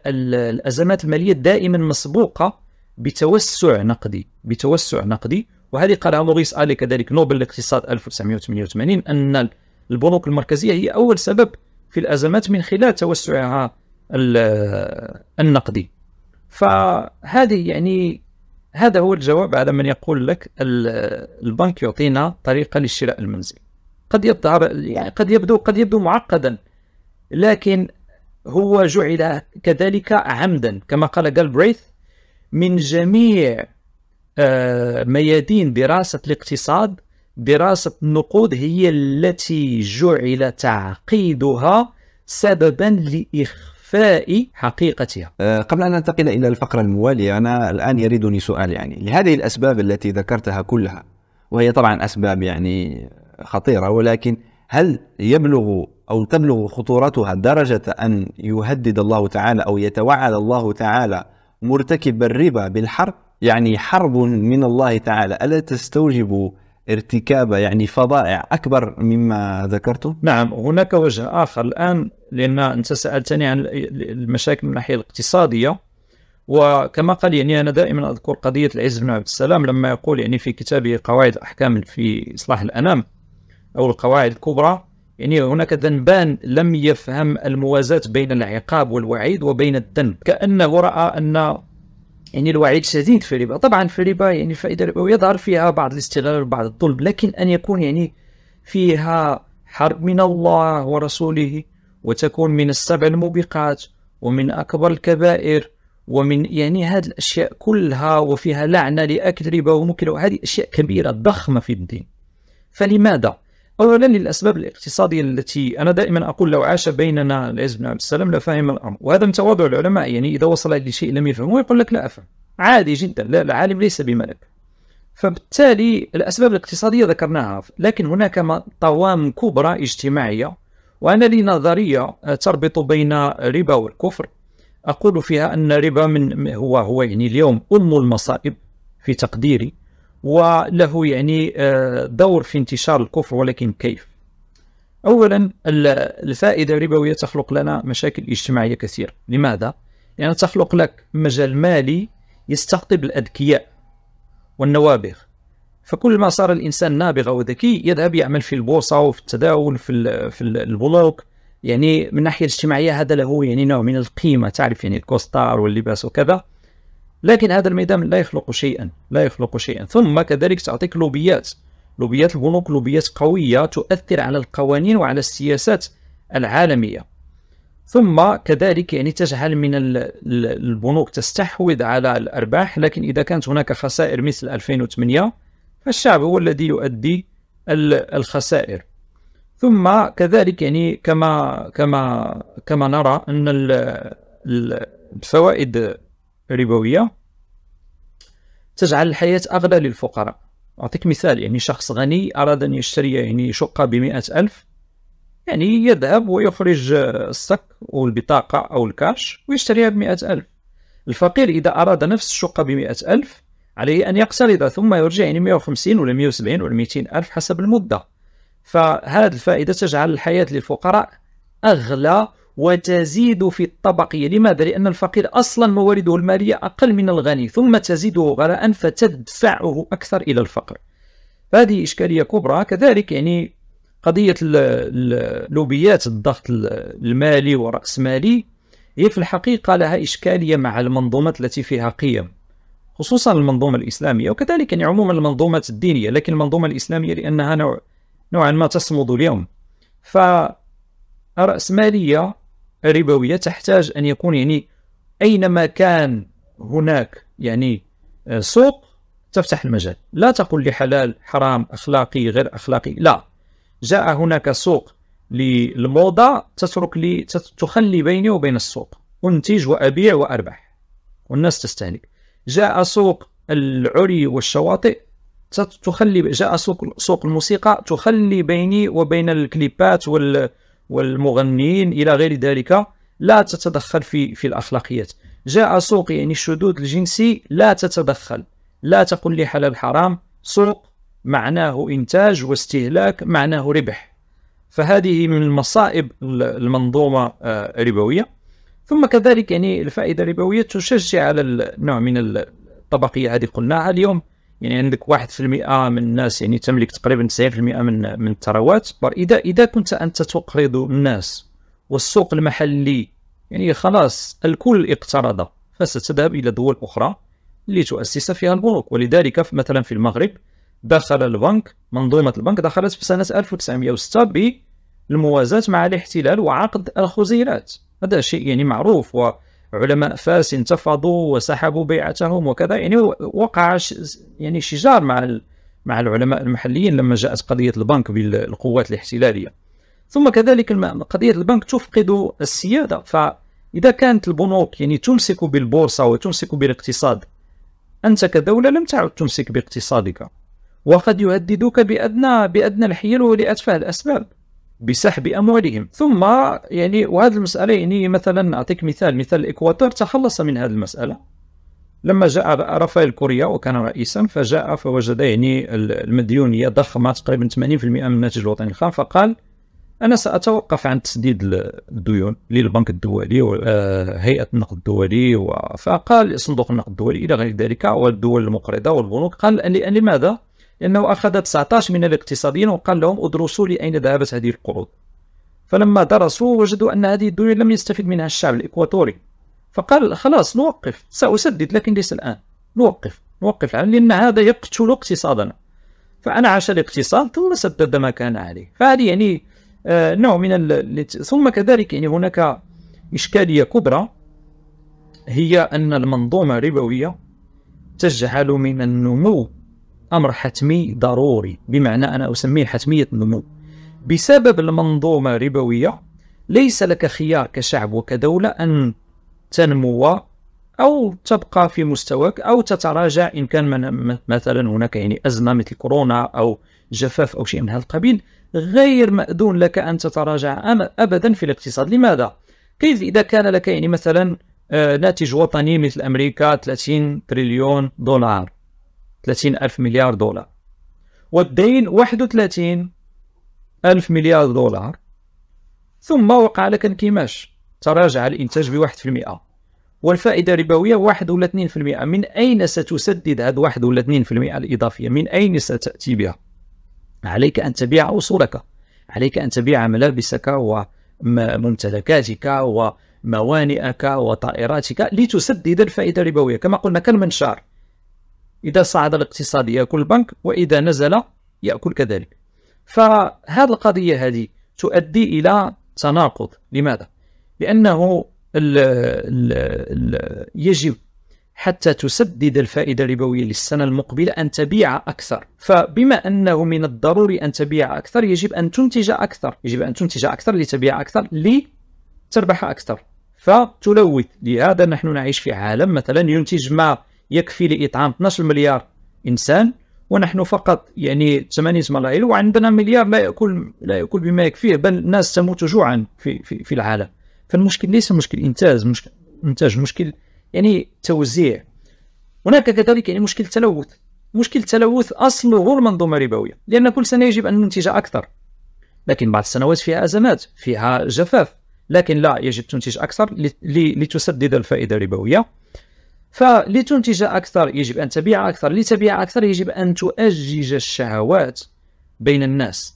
الأزمات المالية دائما مسبوقة بتوسع نقدي، وهذه قالها موريس آلي كذلك نوبل الاقتصاد 1988، أن البنوك المركزية هي أول سبب في الأزمات من خلال توسعها النقدي. فهذه يعني هذا هو الجواب على من يقول لك البنك يعطينا طريقة للشراء المنزل. قد يبدو معقدا، لكن هو جعل كذلك عمدا كما قال جالبريث من جميع ميادين دراسة الاقتصاد. دراسة النقود هي التي جعل تعقيدها سببا لإخفاء حقيقتها. قبل أن ننتقل إلى الفقرة الموالية، أنا الآن يريدني سؤال، يعني لهذه الأسباب التي ذكرتها كلها، وهي طبعا أسباب يعني خطيرة، ولكن هل يبلغ أو تبلغ خطورتها درجة أن يهدد الله تعالى أو يتوعد الله تعالى مرتكب الربا بالحرب؟ يعني حرب من الله تعالى ألا تستوجب ارتكاب يعني فظائع أكبر مما ذكرته؟ نعم، هناك وجه آخر الآن، لأن أنت سألتني عن المشاكل من الناحية الاقتصادية، وكما قال يعني أنا دائما أذكر قضية العز بن عبد السلام لما يقول يعني في كتابه قواعد الأحكام في إصلاح الأنام أو القواعد الكبرى، يعني هناك ذنبان لم يفهم الموازاة بين العقاب والوعيد وبين الذنب، كأنه رأى أن يعني الوعيد شديد في الربا. طبعا في الربا يعني الفائدة الربوية يظهر فيها بعض الاستغلال وبعض الظلم، لكن أن يكون يعني فيها حرب من الله ورسوله، وتكون من السبع الموبقات ومن أكبر الكبائر ومن يعني هذه الأشياء كلها، وفيها لعنة لأكل ربا ومكله، هذه أشياء كبيرة ضخمة في الدين. فلماذا؟ أولا للأسباب الاقتصادية التي أنا دائما أقول لو عاش بيننا العز بن عبد السلام لفهم الأمر، وهذا من تواضع العلماء، يعني إذا وصل لشيء لم يفهمه يقول لك لا أفهم، عادي جدا، لا العالم ليس بملك. فبالتالي الأسباب الاقتصادية ذكرناها، لكن هناك طوام كبرى اجتماعية، وأنا لي نظرية تربط بين الربا والكفر، أقول فيها أن الربا هو يعني اليوم أم المصائب في تقديري، وله يعني دور في انتشار الكفر، ولكن كيف؟ أولا الفائدة الربوية تخلق لنا مشاكل اجتماعية كثيرة. لماذا؟ لأنها تخلق لك مجال مالي يستقطب الأذكياء والنوابغ، فكل ما صار الإنسان نابغ وذكي يذهب يعمل في البورصة وفي التداول في البنوك. يعني من الناحية الاجتماعية هذا له يعني نوع من القيمة، تعرف يعني الكوستار واللباس وكذا، لكن هذا الميدان لا يخلق شيئا. ثم كذلك تعطيك لوبيات البنوك، لوبيات قوية تؤثر على القوانين وعلى السياسات العالمية. ثم كذلك يعني تجعل من البنوك تستحوذ على الأرباح، لكن إذا كانت هناك خسائر مثل 2008 فالشعب هو الذي يؤدي الخسائر. ثم كذلك يعني كما نرى أن الفوائد الربوية تجعل الحياة أغلى للفقراء. أعطيك مثال، يعني شخص غني أراد أن يشتري يعني شقة ب100,000، يعني يذهب ويخرج الصك والبطاقة أو الكاش ويشتريها ب100,000. الفقير إذا أراد نفس الشقة ب100,000 عليه أن يقترض ثم يرجع يعني 150 ولا 170 ولا 200,000 حسب المدة. فهذه الفائدة تجعل الحياة للفقراء أغلى وتزيد في الطبقية. لماذا؟ لأن الفقير أصلا موارده المالية أقل من الغني، ثم تزيده غلاء فتدفعه أكثر إلى الفقر. هذه إشكالية كبرى. كذلك يعني قضية لوبيات الضغط المالي ورأسمالي هي في الحقيقة لها إشكالية مع المنظومات التي فيها قيم، خصوصا المنظومة الإسلامية، وكذلك يعني عموما المنظومات الدينية، لكن المنظومة الإسلامية لأنها نوعا ما تصمد اليوم. فالرأسمالية الربوية تحتاج أن يكون يعني أينما كان هناك يعني سوق تفتح المجال، لا تقل لي حلال حرام أخلاقي غير أخلاقي، لا. جاء هناك سوق للموضة تخلي بيني وبين السوق، أنتج وأبيع وأربح والناس تستهلك. جاء سوق العري والشواطئ جاء سوق الموسيقى تخلي بيني وبين الكليبات والمغنيين إلى غير ذلك، لا تتدخل في الأخلاقيات. جاء سوق يعني الشذوذ الجنسي، لا تتدخل، لا تقل لي حلال حرام، سوق معناه إنتاج واستهلاك معناه ربح. فهذه من المصائب المنظومة الربوية. ثم كذلك يعني الفائدة الربوية تشجع على النوع من الطبقية، هذه قلناها اليوم. يعني عندك 1% من الناس يعني تملك تقريبا 90% من الثروات. إذا كنت أنت تقرض الناس والسوق المحلي يعني خلاص الكل اقترض، فستذهب إلى دول أخرى لتؤسس فيها البنوك. ولذلك مثلا في المغرب دخل البنك، منظومة البنك دخلت في سنة 1906 بالموازاة مع الاحتلال وعقد الخزيرات. هذا شيء يعني معروف، وعلماء فاس انتفضوا وسحبوا بيعتهم وكذا. يعني وقع يعني شجار مع العلماء المحليين لما جاءت قضية البنك بالقوات الاحتلالية. ثم كذلك قضية البنك تفقد السيادة. فإذا كانت البنوك يعني تمسك بالبورصة وتمسك بالاقتصاد، أنت كدولة لم تعد تمسك باقتصادك، وقد يهددوك بأدنى الحيل ولأتفه الأسباب بسحب أموالهم. ثم يعني وهذه المسألة يعني مثلا أعطيك مثال الإكوادور تخلص من هذه المسألة لما جاء رافائيل كوريا وكان رئيسا، فجاء فوجد يعني المديونية ضخمة تقريبا 80% من الناتج الوطني الخام، فقال أنا سأتوقف عن تسديد الديون للبنك الدولي وهيئة النقد الدولي، فقال صندوق النقد الدولي إلى غير ذلك والدول المقرضة والبنوك. قال لماذا؟ لأنه أخذ 19 من الاقتصاديين وقال لهم ادرسوا لي أين ذهبت هذه القروض. فلما درسوا وجدوا أن هذه الديون لم يستفيد منها الشعب الإكوادوري، فقال خلاص نوقف، سأسدد لكن ليس الآن، نوقف الآن لأن هذا يقتل اقتصادنا. فأنا عاش الاقتصاد ثم سدد ما كان عليه. فهذه يعني نوع من ثم كذلك يعني هناك إشكالية كبرى، هي أن المنظومة الربوية تجعل من النمو أمر حتمي ضروري، بمعنى أنا أسميه حتمية النمو. بسبب المنظومة الربوية ليس لك خيار كشعب وكدولة أن تنمو أو تبقى في مستواك أو تتراجع إن كان مثلا هناك يعني أزمة مثل كورونا أو جفاف أو شيء من هذا القبيل. غير مأذون لك أن تتراجع أبدا في الاقتصاد. لماذا؟ كيف إذا كان لك يعني مثلا ناتج وطني مثل أمريكا 30 تريليون دولار، 30 ألف مليار دولار، والدين 31 ألف مليار دولار، ثم وقع لك انكماش، تراجع الإنتاج ب1%، والفائدة الربوية 1 ولا 2%. من أين ستسدد هذه 1 ولا 2% الإضافية؟ من أين ستأتي بها؟ عليك أن تبيع أصولك، عليك أن تبيع ملابسك وممتلكاتك وموانئك وطائراتك لتسدد الفائدة الربوية. كما قلنا كالمنشار، إذا صعد الاقتصاد يأكل البنك، وإذا نزل يأكل كذلك. فهذه القضية هذه تؤدي إلى تناقض. لماذا؟ لأنه يجب حتى تسدد الفائدة الربوية للسنة المقبلة أن تبيع أكثر. فبما أنه من الضروري أن تبيع أكثر، يجب أن تنتج أكثر، لتبيع أكثر لتربح أكثر، فتلوث. لهذا نحن نعيش في عالم مثلا ينتج ما يكفي لإطعام 12 مليار إنسان، ونحن فقط يعني 8 ملايين، وعندنا مليار لا يأكل بما يكفيه، بل الناس تموت جوعا في العالم. فالمشكل ليس مشكل إنتاج، مشكل يعني توزيع. هناك كذلك يعني مشكل تلوث أصله المنظومة الربوية، لأن كل سنة يجب أن ننتج أكثر، لكن بعض السنوات فيها أزمات، فيها جفاف، لكن لا، يجب تنتج أكثر لتسدد الفائدة الربوية. فلتنتج أكثر يجب أن تبيع أكثر، لتبيع أكثر يجب أن تؤجج الشهوات بين الناس.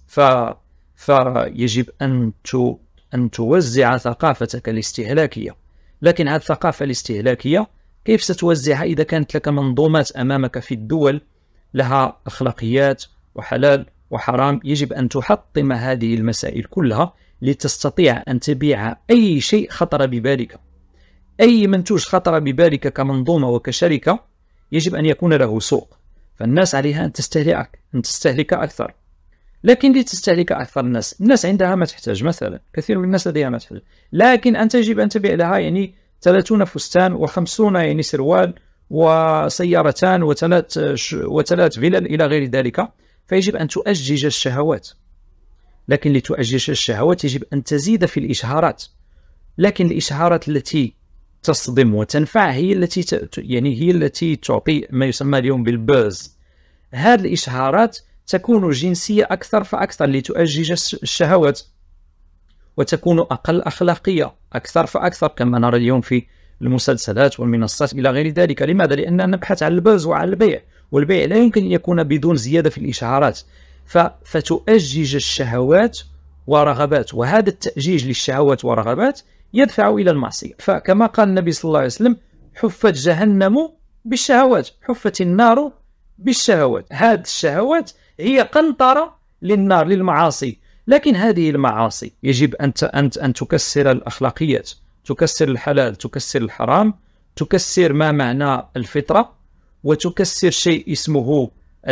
فيجب أن توزع ثقافتك الاستهلاكية. لكن هذه الثقافة الاستهلاكية كيف ستوزعها إذا كانت لك منظومات أمامك في الدول لها أخلاقيات وحلال وحرام؟ يجب أن تحطم هذه المسائل كلها لتستطيع أن تبيع أي شيء خطر ببالك. أي منتوج خطر ببالك كمنظومة وكشركة يجب أن يكون له سوق، فالناس عليها أن تستهلك أكثر. لكن لتستهلك أكثر الناس عندها ما تحتاج، مثلا كثير من الناس لديها ما تحتاج، لكن أنت يجب أن تبيع لها يعني 30 فستان و50 يعني سروال وسيارتان وثلاث فيلل إلى غير ذلك. فيجب أن تؤجج الشهوات، لكن لتؤجج الشهوات يجب أن تزيد في الإشهارات. لكن الإشهارات التي تصدم وتنفع هي التي تعطي ما يسمى اليوم بالبوز. هذه الإشهارات تكون جنسية أكثر فأكثر لتؤجج الشهوات، وتكون أقل أخلاقية أكثر فأكثر، كما نرى اليوم في المسلسلات والمنصات إلى غير ذلك. لماذا؟ لأننا نبحث عن البوز وعن البيع، والبيع لا يمكن أن يكون بدون زيادة في الإشعارات، فتؤجج الشهوات ورغبات، وهذا التأجيج للشهوات ورغبات يدفع إلى المعصية. فكما قال النبي صلى الله عليه وسلم: حفت جهنم بالشهوات، حفت النار بالشهوات. هذه الشهوات هي قنطرة للنار، للمعاصي. لكن هذه المعاصي يجب أن تكسر الأخلاقيات، تكسر الحلال، تكسر الحرام، تكسر ما معنى الفطرة، وتكسر شيء اسمه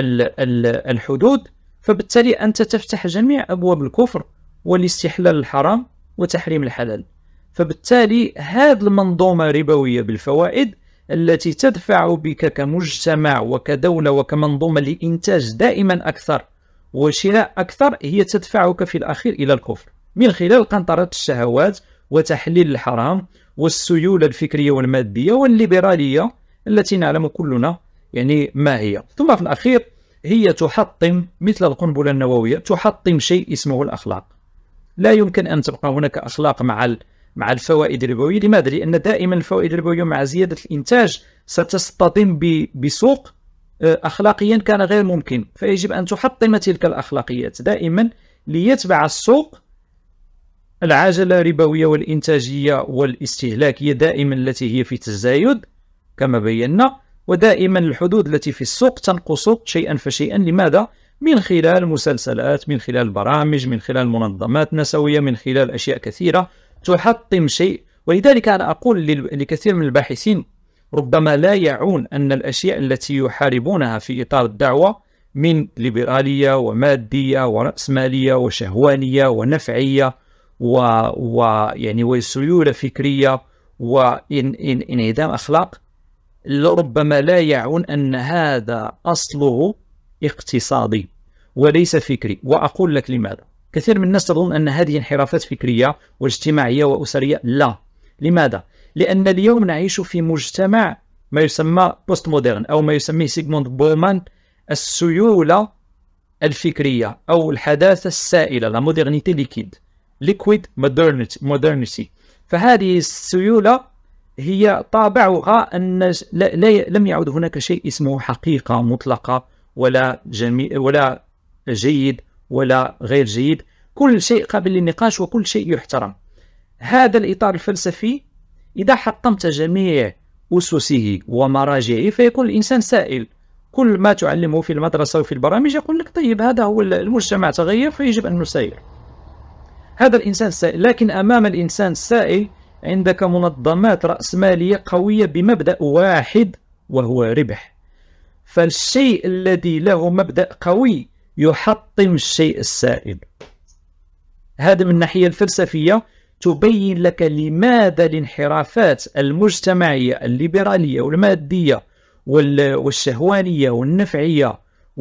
الحدود. فبالتالي أنت تفتح جميع أبواب الكفر والاستحلال الحرام وتحريم الحلال. فبالتالي هذه المنظومة الربوية بالفوائد التي تدفع بك كمجتمع وكدولة وكمنظومة لإنتاج دائما أكثر وشراء أكثر، هي تدفعك في الأخير إلى الكفر من خلال قنطرة الشهوات وتحليل الحرام والسيولة الفكرية والمادية والليبرالية التي نعلم كلنا يعني ما هي. ثم في الأخير هي تحطم مثل القنبلة النووية، تحطم شيء اسمه الأخلاق. لا يمكن أن تبقى هناك أخلاق مع الفوائد الربوية. لماذا؟ لأن دائما الفوائد الربوية مع زيادة الإنتاج ستصطدم بسوق أخلاقيا كان غير ممكن، فيجب أن تحطم تلك الأخلاقيات دائما ليتبع السوق العجلة الربوية والإنتاجية والاستهلاكية دائما التي هي في تزايد كما بينا، ودائما الحدود التي في السوق تنقص شيئا فشيئا. لماذا؟ من خلال مسلسلات، من خلال برامج، من خلال منظمات نسوية، من خلال أشياء كثيرة تحطم شيء. ولذلك أنا أقول لكثير من الباحثين ربما لا يعون أن الأشياء التي يحاربونها في إطار الدعوة من ليبرالية ومادية ورأسمالية وشهوانية ونفعية ويعني وسيولة فكرية وانعدام أخلاق، ربما لا يعون أن هذا أصله اقتصادي وليس فكري. وأقول لك لماذا. كثير من الناس تظن أن هذه انحرافات فكرية واجتماعية وأسرية. لا. لماذا؟ لأن اليوم نعيش في مجتمع ما يسمى بوست مودرن، أو ما يسميه سيغموند بومان السيولة الفكرية أو الحداثة السائلة، لا مودرنيتي ليكيد، ليكويد مودرنيتي. فهذه السيولة هي طابعها أن لم يعد هناك شيء اسمه حقيقة مطلقة ولا جميل ولا جيد ولا غير جيد. كل شيء قابل للنقاش وكل شيء يحترم. هذا الإطار الفلسفي إذا حطمت جميع أسسه ومراجعه فيكون الإنسان سائل. كل ما تعلمه في المدرسة وفي البرامج يقول لك طيب هذا هو المجتمع تغير فيجب أن نسير. هذا الإنسان السائل. لكن أمام الإنسان السائل عندك منظمات رأسمالية قوية بمبدأ واحد وهو ربح. فالشيء الذي له مبدأ قوي يحطم الشيء السائل. هذا من الناحية الفلسفية تبين لك لماذا الانحرافات المجتمعية الليبرالية والمادية والشهوانية والنفعية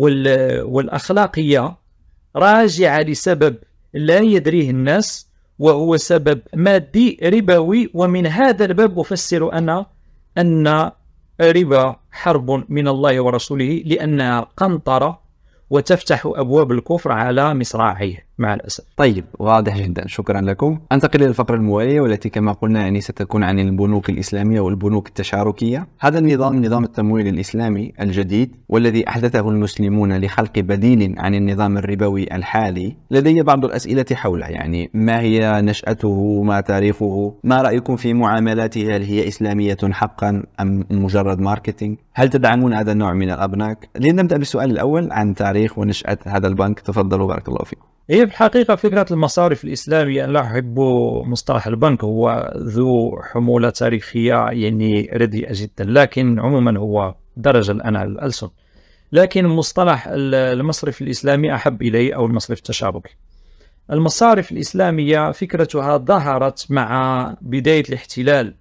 والأخلاقية راجعة لسبب لا يدريه الناس، وهو سبب مادي ربوي. ومن هذا الباب أفسر أنا أن الربا حرب من الله ورسوله، لأنها قنطرة وتفتح أبواب الكفر على مصراعيه مع الأسف. طيب، واضح جدا، شكرا لكم. أنتقل إلى الفقرة الموالية والتي كما قلنا يعني ستكون عن البنوك الإسلامية والبنوك التشاركية. هذا النظام، نظام التمويل الإسلامي الجديد والذي أحدثه المسلمون لخلق بديل عن النظام الربوي الحالي، لدي بعض الأسئلة حوله. يعني ما هي نشأته؟ ما تاريخه؟ ما رأيكم في معاملاته؟ هل هي إسلامية حقا أم مجرد ماركتينج؟ هل تدعمون هذا النوع من الأبناك؟ لنبدأ بالسؤال الأول عن تاريخ ونشأة هذا البنك. تفضلوا، بارك الله فيكم. هي في الحقيقة فكرة المصارف الإسلامية، لا أحب مصطلح البنك، هو ذو حمولة تاريخية يعني رديئة جدا، لكن عموما هو درجة الآن على الألسن. لكن مصطلح المصرف الإسلامي أحب إلي، أو المصرف التشاركي. المصارف الإسلامية فكرتها ظهرت مع بداية الاحتلال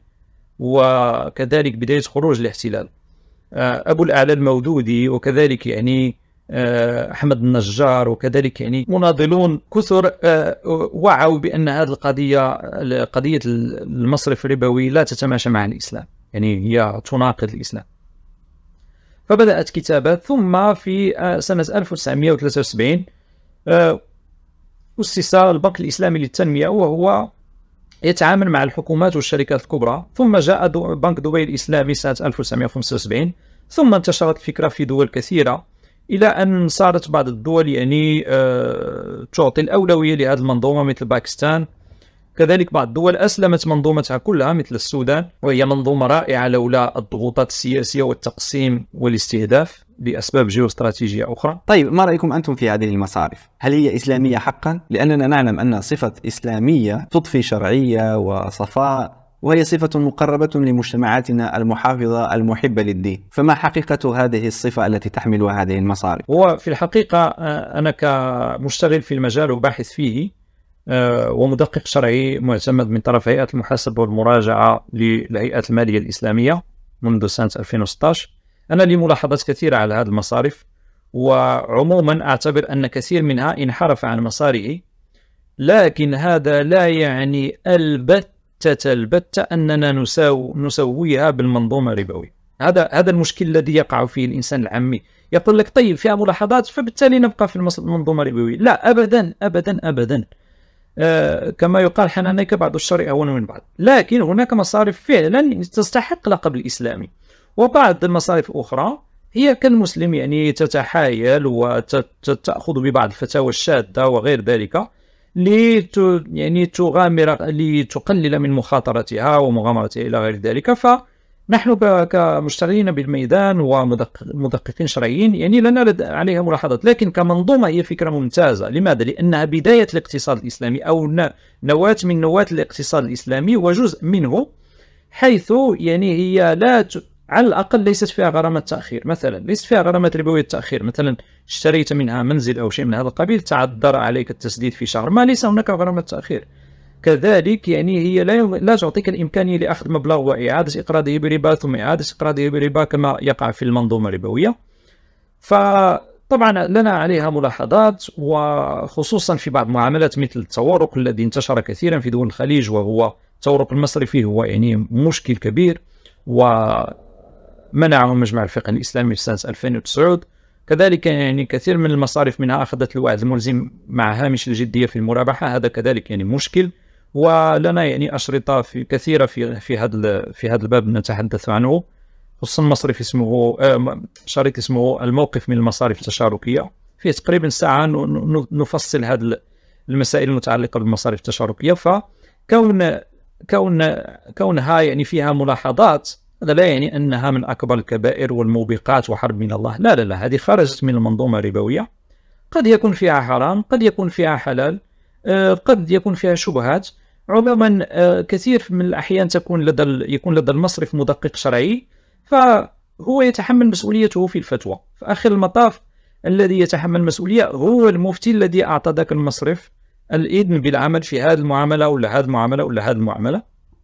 وكذلك بداية خروج الاحتلال. أبو الأعلى المودودي وكذلك يعني أحمد النجار وكذلك يعني مناضلون كثر وعوا بأن هذه قضية المصرف الربوي لا تتماشى مع الإسلام، يعني هي تناقض الإسلام. فبدأت كتابات، ثم في سنة 1973 أسس البنك الإسلامي للتنمية، وهو يتعامل مع الحكومات والشركات الكبرى. ثم جاء بنك دبي الإسلامي سنة 1975، ثم انتشرت الفكرة في دول كثيرة إلى أن صارت بعض الدول يعني تعطي الأولوية لهذه المنظومة مثل باكستان. كذلك بعض الدول أسلمت منظومتها كلها مثل السودان، وهي منظومة رائعة لولا الضغوطات السياسية والتقسيم والاستهداف لأسباب جيوستراتيجية أخرى. طيب، ما رأيكم أنتم في هذه المصارف؟ هل هي إسلامية حقا؟ لأننا نعلم أن صفة إسلامية تضفي شرعية وصفاء، وهي صفة مقربة لمجتمعاتنا المحافظة المحبة للدين. فما حقيقة هذه الصفة التي تحملها هذه المصارف؟ هو في الحقيقة أنا كمشتغل في المجال وباحث فيه ومدقق شرعي معتمد من طرف هيئة المحاسبة والمراجعة للهيئات المالية الإسلامية منذ سنة 2016، أنا لي ملاحظات كثيرة على هذه المصارف، وعموما أعتبر أن كثير منها انحرف عن مساره، لكن هذا لا يعني البتة أننا نسويها بالمنظومة الربوية. هذا المشكل الذي يقع فيه الإنسان العامي، يقول لك طيب فيها ملاحظات فبالتالي نبقى في المنظومة الربوية. لا، أبدا أبدا أبدا. كما يقال حنانيك بعض الشر أهون من بعض. لكن هناك مصارف فعلا تستحق لقب الإسلامي، وبعض المصارف الأخرى هي كالمسلم يعني تتحايل وتأخذ ببعض الفتاوى الشاذة وغير ذلك يعني تغامر لتقلل من مخاطرتها ومغامرتها إلى غير ذلك. فنحن كمشتغلين بالميدان ومدققين شرعيين يعني لا نرد عليها ملاحظات، لكن كمنظومة هي فكرة ممتازة. لماذا؟ لأنها بداية الاقتصاد الإسلامي أو نواة من نواة الاقتصاد الإسلامي وجزء منه، حيث يعني هي على الأقل ليست فيها غرامة تأخير، مثلا ليست فيها غرامة ربوية تأخير. مثلا اشتريت منها منزل أو شيء من هذا القبيل، تعذر عليك التسديد في شهر ما، ليس هناك غرامة تأخير. كذلك يعني هي لا تعطيك الإمكانية لأخذ مبلغ وإعادة إقراضه بربا ثم إعادة إقراضه بربا كما يقع في المنظومة الربوية. فطبعا لنا عليها ملاحظات، وخصوصا في بعض المعاملات مثل التورق الذي انتشر كثيرا في دول الخليج، وهو التورق المصرفي هو يعني مشكل كبير ومنعه مجمع الفقه الإسلامي في سنة 2009. كذلك يعني كثير من المصارف منها أخذت الوعد الملزم مع هامش الجدية في المرابحة، هذا كذلك يعني مشكل. ولنا يعني أشرطة كثيرة في هذا الباب نتحدث عنه، خصوصا مصرف اسمه شريط اسمه الموقف من المصارف التشاركية، فيه تقريبا ساعة نفصل هذه المسائل المتعلقة بالمصارف التشاركية. كونها يعني فيها ملاحظات، هذا لا يعني أنها من أكبر الكبائر والموبقات وحرب من الله، لا لا لا، هذه خرجت من المنظومة الربوية. قد يكون فيها حرام، قد يكون فيها حلال، قد يكون فيها شبهات. عموما كثير من الأحيان يكون لدى المصرف مدقق شرعي، فهو يتحمل مسؤوليته في الفتوى. في آخر المطاف الذي يتحمل المسؤولية هو المفتي الذي أعطى ذاك المصرف الإذن بالعمل في هذه المعاملة ولا هذه المعاملة ولا هذه المعاملة،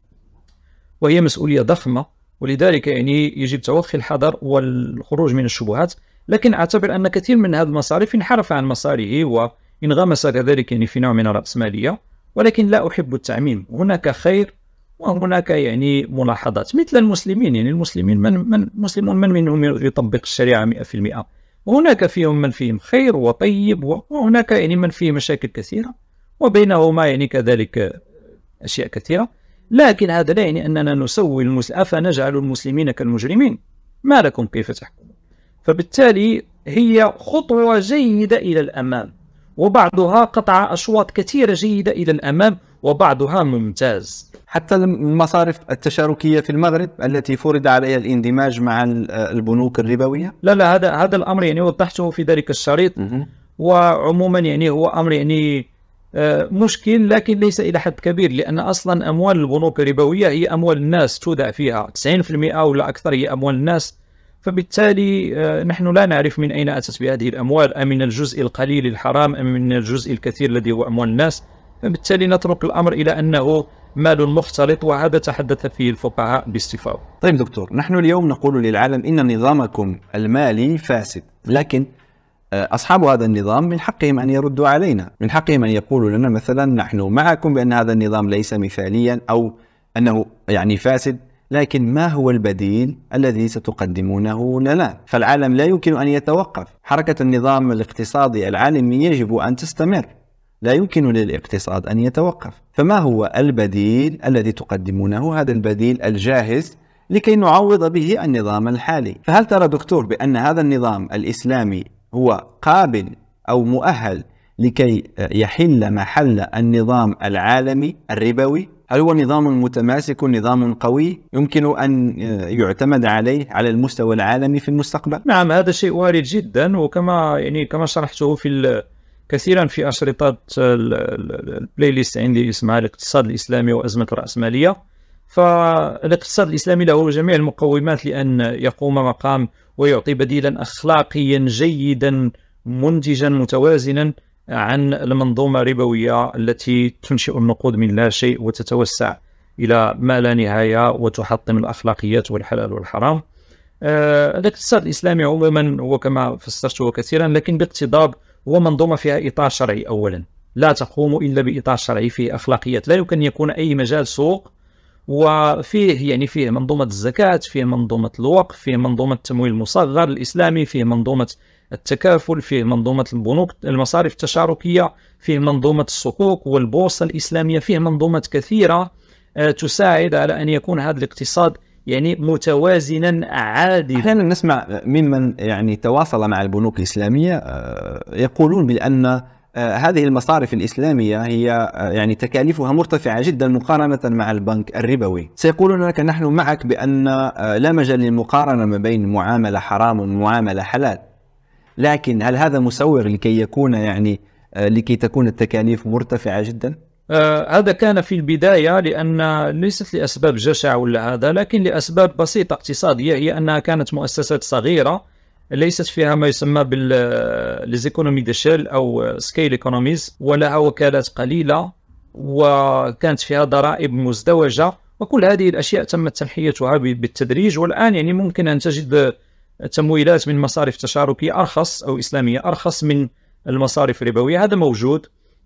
وهي مسؤولية ضخمة. ولذلك يعني يجب توخي الحذر والخروج من الشبهات. لكن أعتبر أن كثير من هذه المصارف انحرف عن مساره وانغمس كذلك يعني في نوع من الرأسمالية، ولكن لا أحب التعميم، هناك خير وهناك يعني ملاحظات. مثل المسلمين، يعني المسلمين من منهم يطبق الشريعة 100%، وهناك فيهم من فيهم خير وطيب، وهناك يعني من فيه مشاكل كثيرة، وبينهما يعني كذلك أشياء كثيرة. لكن هذا لا يعني أننا نسوي أفنجعل المسلمين كالمجرمين؟ ما لكم كيف تحكمون؟ فبالتالي هي خطوة جيدة إلى الأمام، وبعضها قطع أشواط كثيرة جيدة إلى الأمام، وبعضها ممتاز. حتى المصارف التشاركية في المغرب التي فرض عليها الاندماج مع البنوك الربوية، لا هذا الأمر يعني وضحته في ذلك الشريط. وعموما يعني هو أمر يعني مشكل، لكن ليس إلى حد كبير، لأن أصلا أموال البنوك الربوية هي أموال الناس تودع فيها 90% أو لا أكثر هي أموال الناس. فبالتالي نحن لا نعرف من أين أتت بهذه الأموال، أم من الجزء القليل الحرام أم من الجزء الكثير الذي هو أموال الناس. فبالتالي نترك الأمر إلى أنه مال مختلط، وهذا تحدث فيه الفقهاء باستفاضة. طيب دكتور، نحن اليوم نقول للعالم إن نظامكم المالي فاسد، لكن أصحاب هذا النظام من حقهم أن يردوا علينا، من حقهم أن يقولوا لنا مثلا نحن معكم بأن هذا النظام ليس مثاليا أو أنه يعني فاسد، لكن ما هو البديل الذي ستقدمونه لنا؟ فالعالم لا يمكن أن يتوقف، حركة النظام الاقتصادي العالمي يجب أن تستمر، لا يمكن للاقتصاد أن يتوقف. فما هو البديل الذي تقدمونه، هذا البديل الجاهز لكي نعوض به النظام الحالي. فهل ترى دكتور بأن هذا النظام الإسلامي هو قابل أو مؤهل لكي يحل محل النظام العالمي الربوي؟ هل هو نظام متماسك، نظام قوي يمكن أن يعتمد عليه على المستوى العالمي في المستقبل؟ نعم، هذا شيء وارد جدا، وكما كما شرحته كثيرا في أشرطة البلاي ليست عندي اسمها الاقتصاد الإسلامي وأزمة الرأسمالية. فالاقتصاد الإسلامي له جميع المقومات لأن يقوم مقام ويعطي بديلا أخلاقيا جيدا منتجا متوازنا عن المنظومة الربوية التي تنشئ النقود من لا شيء وتتوسع إلى ما لا نهاية وتحطم الأخلاقيات والحلال والحرام. الاقتصاد الإسلامي عموما هو كما فسرته كثيرا، لكن باقتضاب هو منظومة فيها إطار شرعي أولا، لا تقوم إلا بإطار شرعي فيه أخلاقيات، لا يمكن يكون أي مجال سوق. وفيه فيه منظومة الزكاة، فيه منظومة الوقف، فيه منظومة التمويل المصغر الإسلامي، فيه منظومة التكافل، فيه منظومة البنوك المصارف التشاركية، فيه منظومة الصكوك والبورصة الإسلامية، فيه منظومات كثيرة تساعد على أن يكون هذا الاقتصاد متوازنا عادلا. أحيانا نسمع ممن تواصل مع البنوك الإسلامية يقولون بأن هذه المصارف الإسلامية هي تكاليفها مرتفعة جدا مقارنة مع البنك الربوي. سيقولون لك نحن معك بأن لا مجال للمقارنة ما بين معاملة حرام ومعاملة حلال، لكن هل هذا مسوغ لكي يكون لكي تكون التكاليف مرتفعة جدا؟ هذا كان في البداية، لأن ليست لأسباب جشع ولا هذا، لكن لأسباب بسيطة اقتصادية، هي أنها كانت مؤسسات صغيرة ليست فيها ما يسمى بالإيكونومي ديشيل أو سكيل إيكونوميز، ولها وكالات قليلة، وكانت فيها ضرائب مزدوجة، وكل هذه الأشياء تم تنحيتها بالتدريج. والآن ممكن أن تجد تمويلات من مصارف تشاركية أرخص أو إسلامية أرخص من المصارف الربوية، هذا موجود.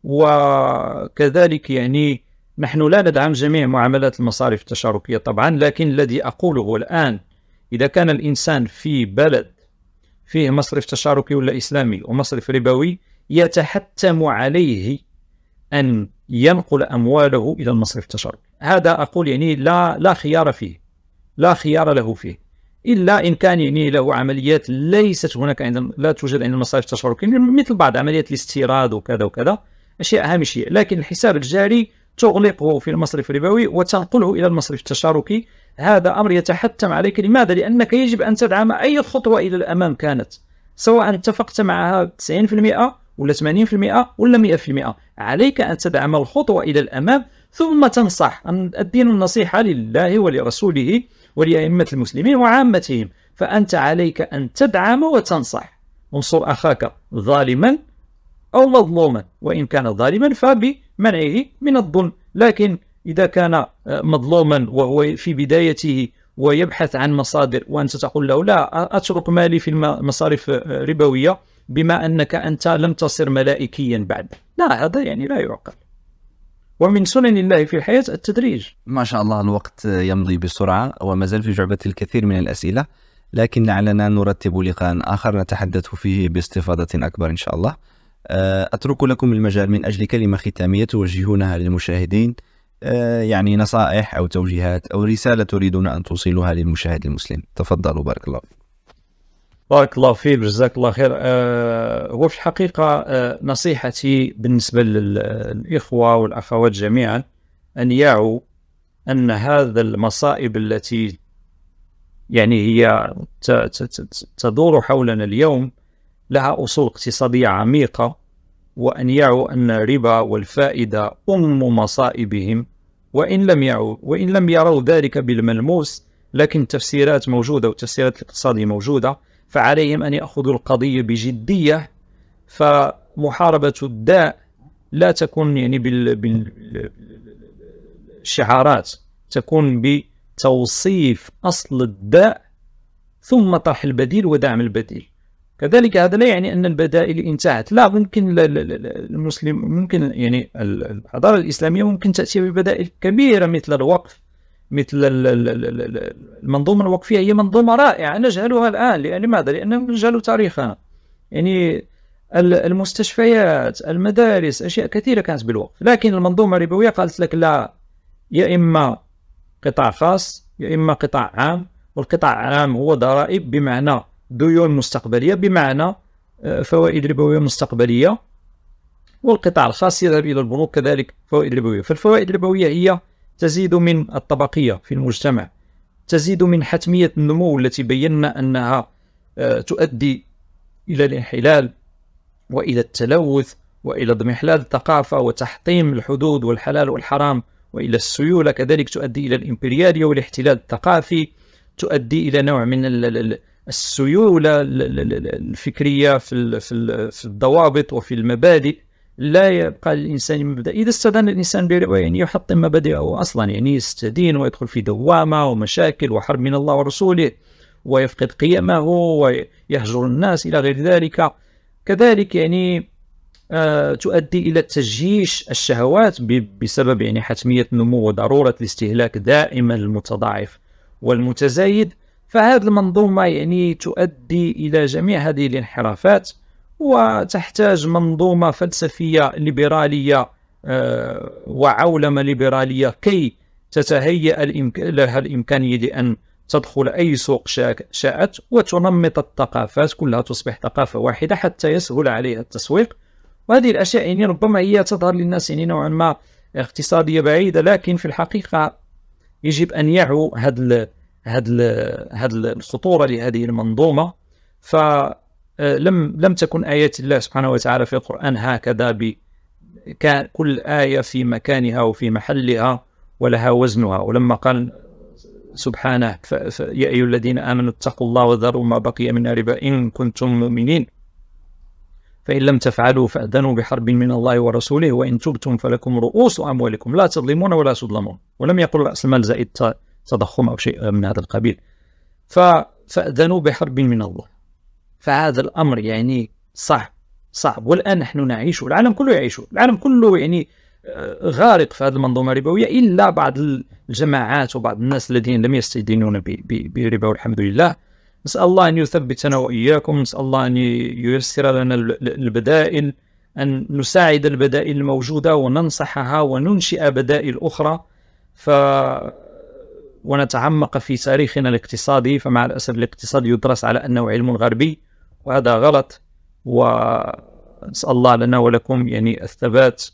وكذلك نحن لا ندعم جميع معاملات المصارف التشاركية طبعا، لكن الذي أقوله الآن إذا كان الإنسان في بلد فيه مصرف تشاركي ولا إسلامي ومصرف ربوي يتحتم عليه أن ينقل أمواله إلى المصرف التشاركي. هذا أقول لا خيار فيه، لا خيار له فيه، إلا إن كان له عمليات ليست هناك لا توجد عند المصارف التشاركية، مثل بعض عمليات الاستيراد وكذا وكذا، أشياء هامشية. لكن الحساب الجاري تغلقه في المصرف الربوي وتنقله إلى المصرف التشاركي، هذا أمر يتحتم عليك. لماذا؟ لأنك يجب أن تدعم أي خطوة إلى الأمام كانت، سواء اتفقت معها 90% ولا 80% ولا 100%، عليك أن تدعم الخطوة إلى الأمام ثم تنصح. الدين النصيحة لله ولرسوله ولأئمة المسلمين وعامتهم، فأنت عليك أن تدعم وتنصح. انصر أخاك ظالما أو مظلوما، وإن كان ظالما فبمنعه من الظلم. لكن إذا كان مظلوما وهو في بدايته ويبحث عن مصادر، وأنت تقول له لا أترك مالي في المصارف ربوية بما أنك أنت لم تصر ملائكيا بعد، لا، هذا لا يعقل. ومن سنن الله في الحياة التدريج. ما شاء الله، الوقت يمضي بسرعة وما زال في جعبة الكثير من الأسئلة، لكن لعلنا نرتب لقاء آخر نتحدث فيه باستفاضة أكبر إن شاء الله. أترك لكم المجال من أجل كلمة ختامية توجهونها للمشاهدين، نصائح أو توجيهات أو رسالة تريدون أن توصلوها للمشاهد المسلم. تفضلوا، بارك الله. بارك الله فيك، جزاك الله خير. هو في الحقيقة نصيحتي بالنسبة للإخوة والأخوات جميعا أن يعوا أن هذا المصائب التي هي تدور حولنا اليوم لها أصول اقتصادية عميقة، وأن يعوا أن الربا والفائدة مصائبهم، وإن لم يروا ذلك بالملموس، لكن التفسيرات موجودة والتفسيرات الاقتصادية موجودة، فعليهم أن يأخذوا القضية بجدية. فمحاربة الداء لا تكون بالشعارات، تكون بتوصيف أصل الداء ثم طرح البديل ودعم البديل. كذلك هذا لا يعني أن البدائل انتهت، لا، ممكن المسلم ممكن الحضارة الإسلامية ممكن تأتي ببدائل كبيرة مثل الوقف، مثل المنظومة الوقفية، هي منظومة رائعة نجهلها الآن. لماذا؟ لأننا نجهل تاريخنا. المستشفيات، المدارس، أشياء كثيرة كانت بالوقف، لكن المنظومة الربوية قالت لك لا، يا إما قطاع خاص يا إما قطاع عام، والقطاع العام هو ضرائب بمعنى ديون مستقبلية، بمعنى فوائد ربوية مستقبلية، والقطاع الخاص يذهب إلى البنوك كذلك فوائد ربوية. فالفوائد الربوية هي تزيد من الطبقية في المجتمع، تزيد من حتمية النمو التي بينا أنها تؤدي إلى الانحلال وإلى التلوث وإلى اضمحلال الثقافة وتحطيم الحدود والحلال والحرام، وإلى السيولة كذلك تؤدي إلى الإمبريالية والاحتلال الثقافي، تؤدي إلى نوع من السيولة الفكرية في الضوابط وفي المبادئ. لا يبقى للإنسان مبدأ. إذا استدان الإنسان بربا يعني يحطم مبادئه أصلا، يعني يستدين ويدخل في دوامة ومشاكل وحرب من الله ورسوله، ويفقد قيمه ويهجر الناس إلى غير ذلك. كذلك يعني تؤدي إلى تجيش الشهوات بسبب يعني حتمية النمو وضرورة الاستهلاك دائما المتضاعف والمتزايد. فهذه المنظومة يعني تؤدي إلى جميع هذه الانحرافات، وتحتاج منظومة فلسفية ليبرالية وعولمة ليبرالية كي تتهيأ لها الإمكانية لأن تدخل أي سوق شاءت وتنمط الثقافات كلها تصبح ثقافة واحدة حتى يسهل عليها التسويق. وهذه الأشياء يعني ربما هي تظهر للناس يعني نوعا ما اقتصادية بعيدة، لكن في الحقيقة يجب أن يعوا هذه الخطورة لهذه المنظومة. فلم تكن آيات الله سبحانه وتعالى في القرآن هكذا، كان كل آية في مكانها وفي محلها ولها وزنها. ولما قال سبحانه يا أيها الذين آمنوا اتقوا الله وذروا ما بقي من الربا إن كنتم مؤمنين فإن لم تفعلوا فأذنوا بحرب من الله ورسوله وإن تبتم فلكم رؤوس أموالكم لا تظلمون ولا تظلمون. ولم يقل رأس المال زائد تضخم أو شيء من هذا القبيل. فأذنوا بحرب من الله. فهذا الأمر يعني صعب، والآن نحن نعيش، العالم كله يعيش، العالم كله يعني غارق في هذه المنظومة الربوية، إلا بعض الجماعات وبعض الناس الذين لم يستدينون بربا والحمد لله. نسأل الله أن يثبتنا وإياكم، نسأل الله أن ييسر لنا البدائل، أن نساعد البدائل الموجودة وننصحها وننشئ بدائل أخرى، ونتعمق في تاريخنا الاقتصادي. فمع الأسف الاقتصاد يدرس على أنه علم غربي، وهذا غلط. ونسأل الله لنا ولكم يعني الثبات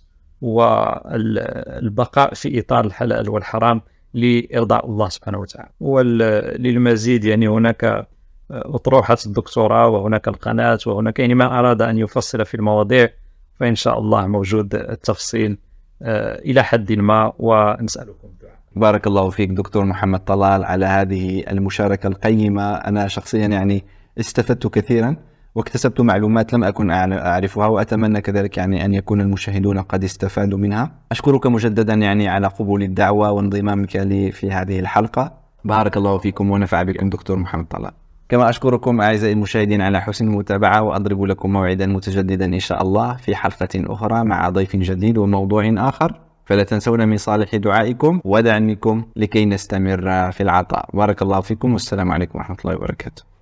والبقاء في إطار الحلال والحرام لإرضاء الله سبحانه وتعالى. وللمزيد يعني هناك أطروحة الدكتوراه، وهناك القناة، وهناك يعني ما أراد أن يفصل في المواضيع، فإن شاء الله موجود التفصيل إلى حد ما، ونسألكم الدعاء. بارك الله فيك دكتور محمد طلال على هذه المشاركة القيمة. أنا شخصيا يعني استفدت كثيرا واكتسبت معلومات لم أكن أعرفها، وأتمنى كذلك يعني أن يكون المشاهدون قد استفادوا منها. أشكرك مجددا يعني على قبول الدعوة وانضمامك لي في هذه الحلقة. بارك الله فيكم ونفع بكم دكتور محمد طلال. كما أشكركم أعزائي المشاهدين على حسن المتابعة، وأضرب لكم موعدا متجددا إن شاء الله في حلقة أخرى مع ضيف جديد وموضوع آخر. فلا تنسونا من صالح دعائكم ودعمكم لكي نستمر في العطاء. بارك الله فيكم والسلام عليكم ورحمة الله وبركاته.